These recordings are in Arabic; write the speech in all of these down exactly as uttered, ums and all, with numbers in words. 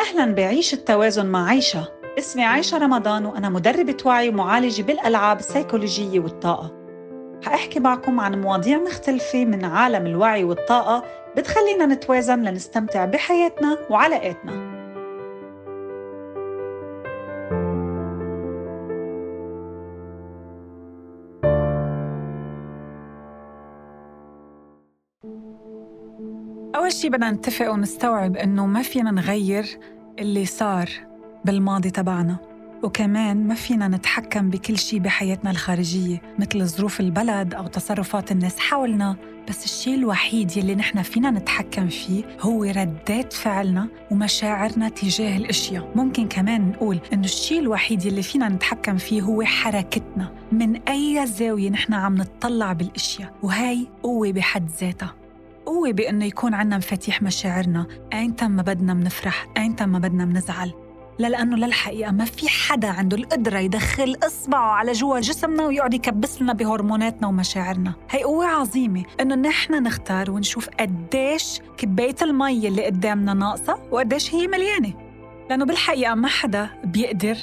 أهلاً بعيش التوازن مع عيشة. اسمي عيشة رمضان وأنا مدربة وعي ومعالجة بالألعاب السيكولوجية والطاقة. حأحكي معكم عن مواضيع مختلفة من عالم الوعي والطاقة بتخلينا نتوازن لنستمتع بحياتنا وعلاقاتنا. أول شي بدنا نتفق ونستوعب إنه ما فينا نغير اللي صار بالماضي تبعنا، وكمان ما فينا نتحكم بكل شي بحياتنا الخارجية مثل ظروف البلد أو تصرفات الناس حولنا. بس الشي الوحيد يلي نحنا فينا نتحكم فيه هو ردات فعلنا ومشاعرنا تجاه الأشياء. ممكن كمان نقول إنه الشي الوحيد يلي فينا نتحكم فيه هو حركتنا، من أي زاوية نحنا عم نتطلع بالأشياء، وهي قوة بحد ذاتها. قوة بأنه يكون عنا مفاتيح مشاعرنا أينتا ما بدنا منفرح، أينتا ما بدنا منزعل. لا، لأنه للحقيقة ما في حدا عنده القدرة يدخل إصبعه على جوا جسمنا ويقعد يكبس لنا بهرموناتنا ومشاعرنا. هي قوة عظيمة إنه نحن نختار ونشوف قديش كباية المي اللي قدامنا ناقصة وقديش هي مليانة، لأنه بالحقيقة ما حدا بيقدر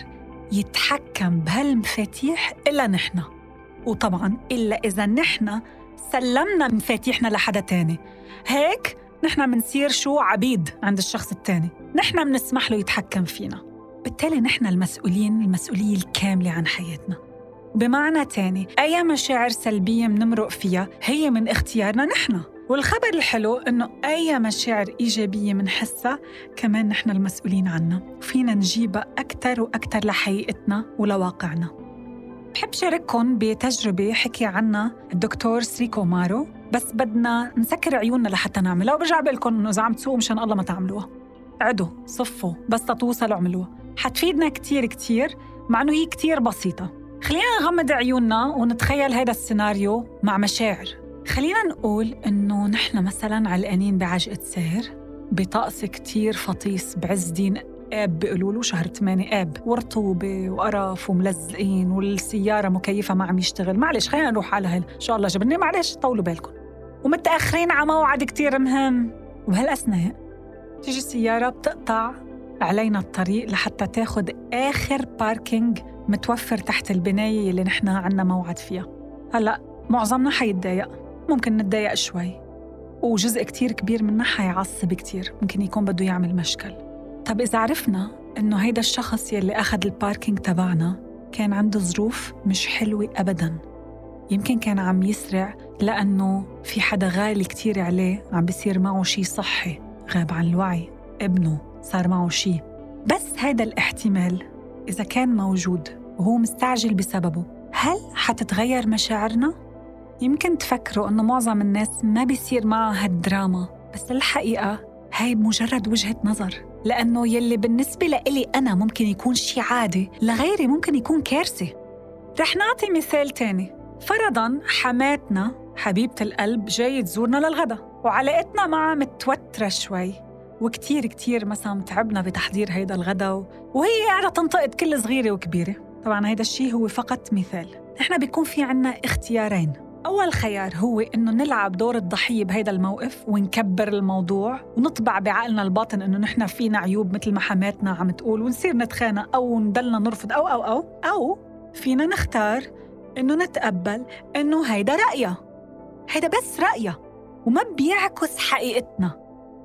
يتحكم بهالمفاتيح إلا نحن، وطبعاً إلا إذا نحن سلمنا مفاتيحنا لحدا تاني. هيك نحن منصير شو عبيد عند الشخص التاني، نحن منسمح له يتحكم فينا. بالتالي نحن المسؤولين المسؤولية الكاملة عن حياتنا. بمعنى تاني، أي مشاعر سلبية منمرق فيها هي من اختيارنا نحن. والخبر الحلو إنه أي مشاعر إيجابية منحسها كمان نحن المسؤولين عنها، فينا نجيبها أكتر وأكتر لحقيقتنا ولواقعنا. بحب شارككم بتجربة حكي عنها الدكتور سريكو مارو، بس بدنا نسكر عيوننا لحتى نعملها، وبرجع بقلكم إنه إذا عم تسوقوا مشان الله ما تعملوها. عدوا صفوا بس تتوصلوا اعملوها، حتفيدنا كتير كتير، مع إنه هي كتير بسيطة. خلينا نغمض عيوننا ونتخيل هيدا السيناريو مع مشاعر. خلينا نقول إنه نحن مثلاً علقانين بعجقة سير بطقس كتير فطيس بعز دين آب، بيقولوا له شهر ثمانية آب، ورطوبة وقرف وملزقين والسيارة مكيفة ما عم يشتغل. معلش خلينا نروح على هال إن شاء الله جبرني، معلش طولوا بالكم، ومتأخرين على موعد كتير مهم. وبهالأثناء تيجي السيارة بتقطع علينا الطريق لحتى تاخد آخر باركينج متوفر تحت البناية اللي نحن عنا موعد فيها. هلأ معظمنا حيتضايق، ممكن نتضايق شوي، وجزء كتير كبير منا حيعصب كتير، ممكن يكون بده يعمل مشكل. طب إذا عرفنا إنه هيدا الشخص يلي أخذ الباركينج تبعنا كان عنده ظروف مش حلوة أبداً، يمكن كان عم يسرع لأنه في حدا غالي كتير عليه عم بيصير معه شي صحي، غاب عن الوعي، ابنه صار معه شي. بس هيدا الاحتمال إذا كان موجود وهو مستعجل بسببه، هل حتتغير مشاعرنا؟ يمكن تفكروا إنه معظم الناس ما بيصير معها هالدراما، بس الحقيقة هاي مجرد وجهة نظر، لأنه يلي بالنسبة لإلي أنا ممكن يكون شي عادي لغيري ممكن يكون كارثة. رح نعطي مثال تاني. فرضاً حماتنا حبيبة القلب جاي تزورنا للغدا، وعلاقتنا معها متوترة شوي، وكتير كتير مثلاً تعبنا بتحضير هيدا الغدا، وهي قاعدة تنتقد كل صغيرة وكبيرة. طبعاً هيدا الشي هو فقط مثال. نحن بيكون في عنا اختيارين. أول خيار هو إنه نلعب دور الضحية بهيدا الموقف ونكبر الموضوع ونطبع بعقلنا الباطن إنه نحن فينا عيوب مثل ما حماتنا عم تقول، ونصير نتخانق أو ندلنا نرفض أو أو أو أو فينا نختار إنه نتقبل إنه هيدا رأيها، هيدا بس رأيها وما بيعكس حقيقتنا،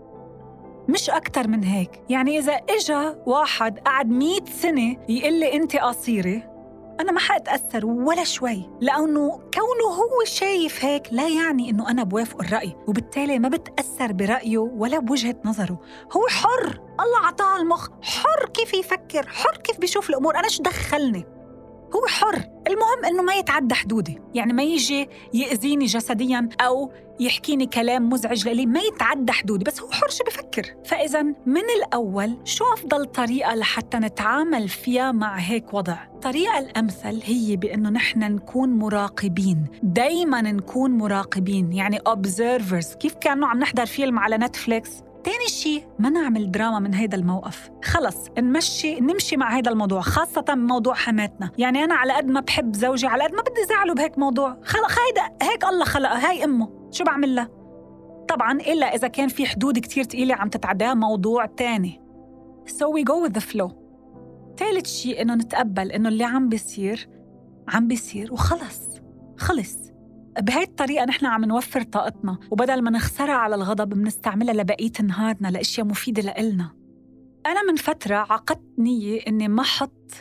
مش أكتر من هيك. يعني إذا إجا واحد قعد مئة سنة يقول لي أنت قصيرة، أنا ما حأتأثر ولا شوي، لأنه كونه هو شايف هيك لا يعني إنه أنا بوافق الرأي، وبالتالي ما بتأثر برأيه ولا بوجهة نظره. هو حر، الله عطاه المخ، حر كيف يفكر، حر كيف بيشوف الأمور، أنا شو دخلني؟ هو حر. المهم إنه ما يتعدى حدودي، يعني ما يجي يأذيني جسدياً أو يحكيني كلام مزعج لي، ما يتعدى حدودي، بس هو حر شو بفكر. فإذا من الأول شو أفضل طريقة لحتى نتعامل فيها مع هيك وضع؟ الطريقة الأمثل هي بأنه نحن نكون مراقبين، دايماً نكون مراقبين، يعني observers، كيف كانوا عم نحضر فيلم على نتفليكس. تاني شي ما نعمل دراما من هيدا الموقف، خلص نمشي نمشي مع هيدا الموضوع، خاصة موضوع حماتنا. يعني أنا على قد ما بحب زوجي على قد ما بدي زعله بهيك موضوع، خلق هيدا هيك الله خلقها، هاي أمه شو بعمل لها؟ طبعاً إلا إذا كان في حدود كتير تقيلة عم تتعداها، موضوع تاني. so we go with the flow. ثالث شيء إنه نتقبل إنه اللي عم بيصير عم بيصير وخلص خلص. بهاي الطريقة نحن عم نوفر طاقتنا، وبدل ما نخسرها على الغضب منستعملها لبقية نهارنا لأشياء مفيدة لإلنا. أنا من فترة عقدت نية إني ما حط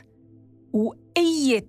وأي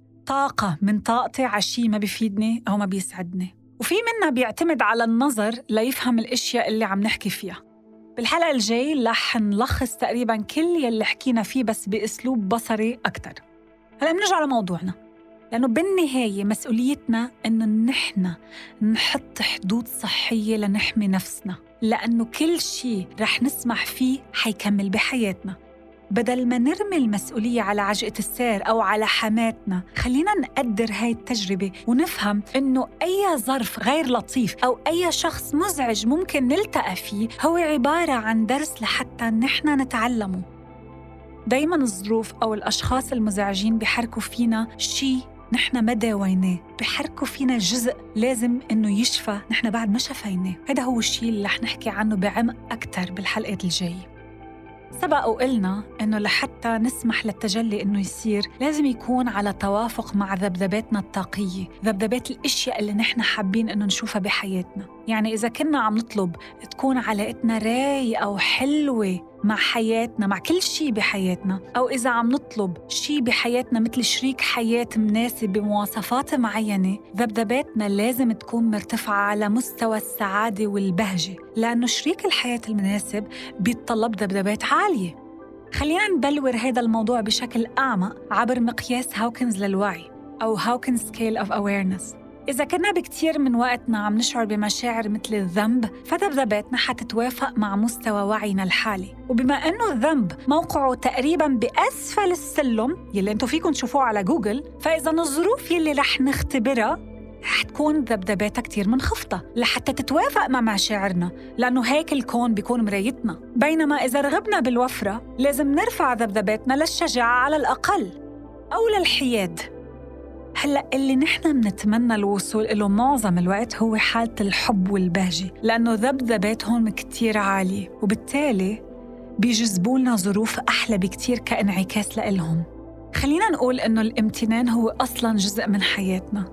طاقة من طاقتي على شيء ما بيفيدني أو ما بيسعدني، وفي منا بيعتمد على النظر ليفهم الأشياء اللي عم نحكي فيها. بالحلقة الجاي رح نلخص تقريباً كل يلي حكينا فيه بس بأسلوب بصري أكتر. هلأ بنرجع لموضوعنا، لأنه بالنهاية مسؤوليتنا إنه نحن نحط حدود صحية لنحمي نفسنا، لأنه كل شيء رح نسمح فيه حيكمل بحياتنا. بدل ما نرمي المسؤولية على عجقة السير أو على حماتنا، خلينا نقدر هاي التجربة ونفهم إنه أي ظرف غير لطيف أو أي شخص مزعج ممكن نلتقى فيه هو عبارة عن درس لحتى نحن نتعلمه. دايماً الظروف أو الأشخاص المزعجين بيحركوا فينا شيء نحن ما داويناه، بيحركوا فينا جزء لازم إنه يشفى نحن بعد ما شفيناه. هذا هو الشيء اللي رح نحكي عنه بعمق أكتر بالحلقات الجاية. سبق وقلنا إنه لحتى نسمح للتجلي إنه يصير لازم يكون على توافق مع ذبذباتنا الطاقية، ذبذبات الأشياء اللي نحن حابين إنه نشوفها بحياتنا. يعني إذا كنا عم نطلب تكون علاقتنا رايقة وحلوة مع حياتنا، مع كل شيء بحياتنا، أو إذا عم نطلب شيء بحياتنا مثل شريك حياة مناسب بمواصفات معينة، ذبذباتنا لازم تكون مرتفعة على مستوى السعادة والبهجة، لأنه شريك الحياة المناسب بيتطلب ذبذبات عالية. خلينا نبلور هذا الموضوع بشكل أعمق عبر مقياس هاوكنز للوعي أو هاوكنز سكيل أوف أويرنس. إذا كنا بكتير من وقتنا عم نشعر بمشاعر مثل الذنب، فذبذباتنا حتتوافق مع مستوى وعينا الحالي. وبما أنه الذنب موقعه تقريباً بأسفل السلم يلي أنتوا فيكم تشوفوه على جوجل، فإذا الظروف يلي رح نختبرها رح تكون ذبذباتها كتير منخفضة لحتى تتوافق مع مشاعرنا، لأنه هيك الكون بيكون مرايتنا. بينما إذا رغبنا بالوفرة لازم نرفع ذبذباتنا للشجاعة على الأقل أو للحياد. هلأ اللي نحن منتمنى الوصول إله معظم الوقت هو حالة الحب والبهجة، لأنه ذبذباتهم كتير عالية، وبالتالي بيجذبولنا ظروف أحلى بكتير كانعكاس لإلهم. خلينا نقول إنه الامتنان هو أصلاً جزء من حياتنا.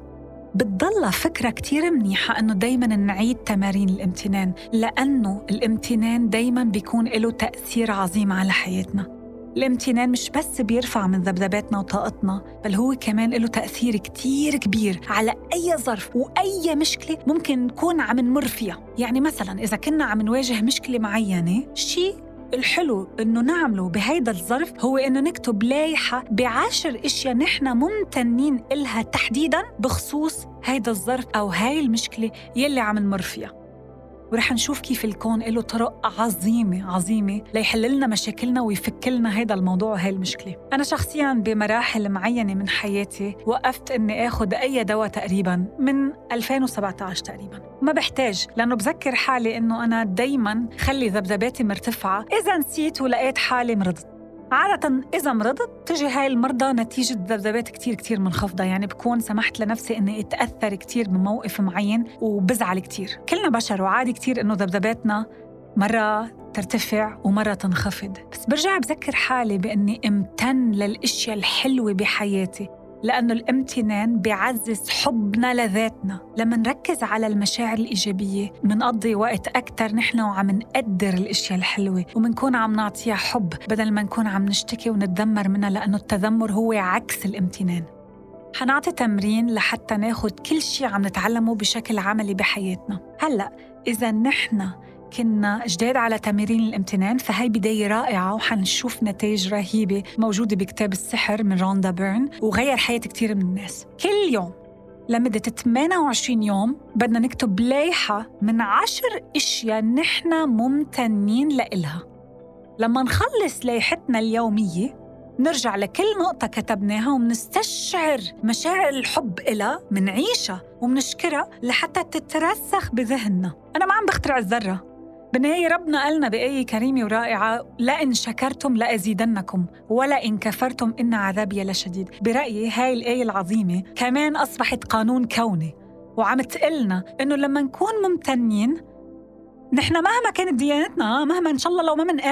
بتضل فكرة كتير منيحة إنه دايماً نعيد تمارين الامتنان، لأنه الامتنان دايماً بيكون له تأثير عظيم على حياتنا. الامتنان مش بس بيرفع من ذبذباتنا وطاقتنا، بل هو كمان له تأثير كتير كبير على أي ظرف وأي مشكلة ممكن نكون عم نمر فيها. يعني مثلاً إذا كنا عم نواجه مشكلة معينة، شيء الحلو إنه نعمله بهيدا الظرف هو إنه نكتب لايحة بعشر إشياء نحن ممتنين إلها تحديداً بخصوص هيدا الظرف أو هاي المشكلة يلي عم نمر فيها. ورح نشوف كيف الكون له طرق عظيمة عظيمة ليحللنا مشاكلنا ويفكلنا هيدا الموضوع وهي المشكلة. أنا شخصياً بمراحل معينة من حياتي وقفت إني أخذ أي دواء تقريباً من ألفين وسبعة عشر تقريباً. ما بحتاج، لأنه بذكر حالي إنه أنا دايماً خلي ذبذباتي مرتفعة. إذا نسيت ولقيت حالي مرضت، عادة إذا مرضت تجي هاي المرضى نتيجة ذبذبات كتير كتير منخفضة، يعني بكون سمحت لنفسي إني أتأثر كتير بموقف معين وبزعل كتير. كلنا بشر وعادي كتير إنه ذبذباتنا مرة ترتفع ومرة تنخفض، بس برجع بذكر حالي بإني امتن للأشياء الحلوة بحياتي، لأنه الامتنان بيعزز حبنا لذاتنا. لما نركز على المشاعر الإيجابية منقضي وقت أكتر نحن وعم نقدر الأشياء الحلوة ومنكون عم نعطيها حب بدل ما نكون عم نشتكي ونتذمر منها، لأنه التذمر هو عكس الامتنان. حنعطي تمرين لحتى ناخد كل شيء عم نتعلمه بشكل عملي بحياتنا. هلأ إذا نحن كنا جداد على تمارين الامتنان فهي بداية رائعة، وحنشوف نتائج رهيبة موجودة بكتاب السحر من روندا بيرن، وغير حياة كتير من الناس. كل يوم لمدة ثمانية وعشرين يوم بدنا نكتب لايحة من عشر إشياء نحن ممتنين لإلها. لما نخلص لايحتنا اليومية نرجع لكل نقطة كتبناها ومنستشعر مشاعر الحب إلها، منعيشها ومنشكرها لحتى تترسخ بذهننا. أنا ما عم بخترع الذرة، بالنهاية ربنا قالنا بآية كريمة ورائعة: لئن شكرتم لأزيدنكم ولئن كفرتم إن عذابي لشديد. برأيي هاي الآية العظيمة كمان أصبحت قانون كوني، وعم تقلنا إنه لما نكون ممتنين نحن مهما كانت ديانتنا، مهما إن شاء الله لو ما منآمن،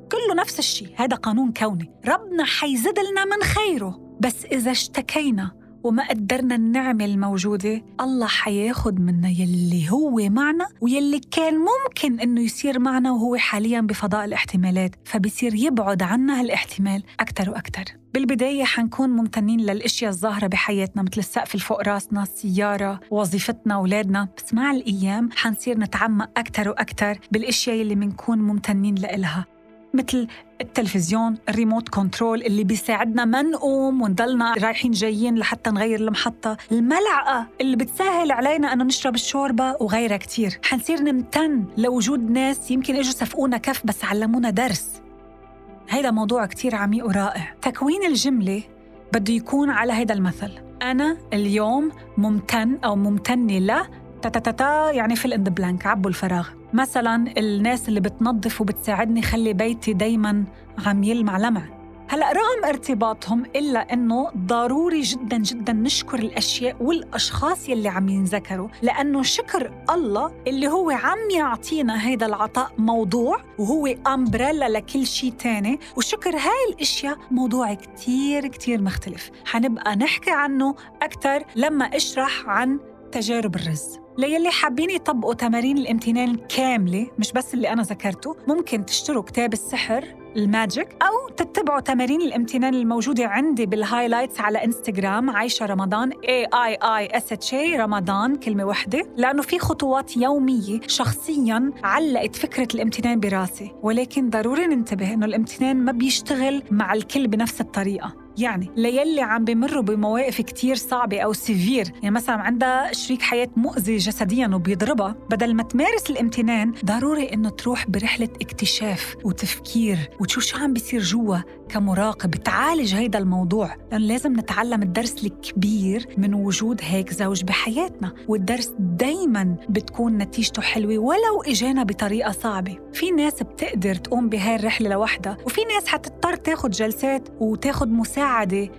كله نفس الشيء، هذا قانون كوني. ربنا حيزيد لنا من خيره، بس إذا اشتكينا وما قدرنا النعمة الموجودة، الله حياخد منا يلي هو معنا ويلي كان ممكن إنه يصير معنا وهو حالياً بفضاء الاحتمالات، فبيصير يبعد عنا هالاحتمال أكتر وأكتر. بالبداية حنكون ممتنين للأشياء الظاهرة بحياتنا مثل السقف الفوق راسنا، السيارة، وظيفتنا، أولادنا، بس مع الأيام حنصير نتعمق أكتر وأكتر بالأشياء اللي منكون ممتنين لإلها، مثل التلفزيون، الريموت كنترول اللي بيساعدنا ما نقوم ونضلنا رايحين جايين لحتى نغير المحطة، الملعقة اللي بتسهل علينا أنه نشرب الشوربة، وغيرها كتير. حنصير نمتن لوجود ناس يمكن إجوا سفقونا كف بس علمونا درس. هيدا موضوع كتير عميق ورائع. تكوين الجملة بده يكون على هيدا المثل: أنا اليوم ممتن أو ممتنة ل تتتتا، يعني fill in the blank، عبوا الفراغ. مثلاً الناس اللي بتنظف وبتساعدني خلي بيتي دايماً عم يلمع لمع. هلأ رغم ارتباطهم إلا أنه ضروري جداً جداً نشكر الأشياء والأشخاص يلي عم ينذكروا، لأنه شكر الله اللي هو عم يعطينا هيدا العطاء موضوع، وهو أمبريلا لكل شيء تاني، وشكر هاي الأشياء موضوع كتير كتير مختلف. حنبقى نحكي عنه أكتر لما أشرح عن تجارب الرز. ليلي حابين يطبقوا تمارين الامتنان كاملة، مش بس اللي أنا ذكرته، ممكن تشتروا كتاب السحر الماجيك، أو تتبعوا تمارين الامتنان الموجودة عندي بالهايلايتس على إنستغرام عايشة رمضان A I I S H A رمضان كلمة واحدة، لأنه في خطوات يومية شخصياً علقت فكرة الامتنان براسي. ولكن ضروري ننتبه إنه الامتنان ما بيشتغل مع الكل بنفس الطريقة. يعني ليلي عم بمروا بمواقف كتير صعبة أو سيفير، يعني مثلا عندها شريك حياة مؤذي جسدياً وبيضربها، بدل ما تمارس الامتنان ضروري إنه تروح برحلة اكتشاف وتفكير وتشوف شو عم بيصير جوا كمراقب، تعالج هيدا الموضوع، لأن لازم نتعلم الدرس الكبير من وجود هيك زوج بحياتنا، والدرس دايماً بتكون نتيجته حلوة ولو إجانا بطريقة صعبة. في ناس بتقدر تقوم بهاي الرحلة لوحدها، وفي ناس حتضطر تاخد جلسات وتاخد مساعدة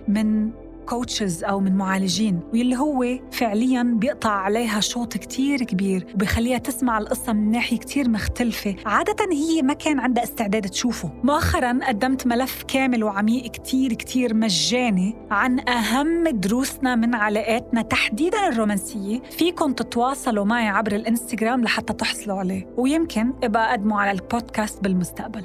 من كوتشز أو من معالجين، واللي هو فعلياً بيقطع عليها شوط كتير كبير وبيخليها تسمع القصة من ناحية كتير مختلفة عادة هي ما كان عندها استعداد تشوفه. مؤخراً قدمت ملف كامل وعميق كتير كتير مجاني عن أهم دروسنا من علاقاتنا تحديداً الرومانسية. فيكن تتواصلوا معي عبر الإنستغرام لحتى تحصلوا عليه، ويمكن ابقى أقدمه على البودكاست بالمستقبل.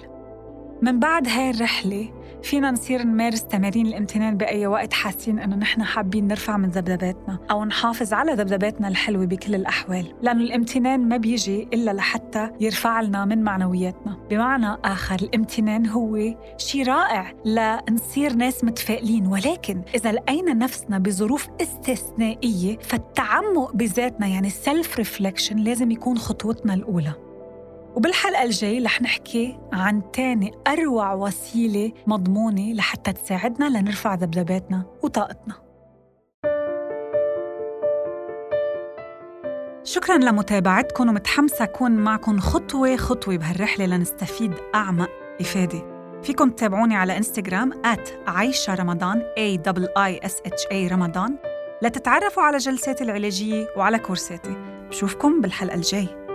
من بعد هاي الرحلة فينا نصير نمارس تمارين الامتنان بأي وقت حاسين إنه نحن حابين نرفع من ذبذباتنا أو نحافظ على ذبذباتنا الحلوة بكل الأحوال، لأنه الامتنان ما بيجي إلا لحتى يرفع لنا من معنوياتنا. بمعنى آخر الامتنان هو شيء رائع لنصير ناس متفائلين، ولكن إذا لقينا نفسنا بظروف استثنائية فالتعمق بذاتنا يعني السلف ريفلكشن لازم يكون خطوتنا الأولى. وبالحلقة الجاي رح نحكي عن تاني أروع وسيلة مضمونة لحتى تساعدنا لنرفع ذبذباتنا وطاقتنا. شكراً لمتابعتكم، ومتحمسة أكون معكم خطوة خطوة بهالرحلة لنستفيد أعمق إفادة. فيكم تتابعوني على إنستغرام آت عايشة رمضان A I I S H A رمضان لتتعرفوا على جلساتي العلاجية وعلى كورساتي. بشوفكم بالحلقة الجاي.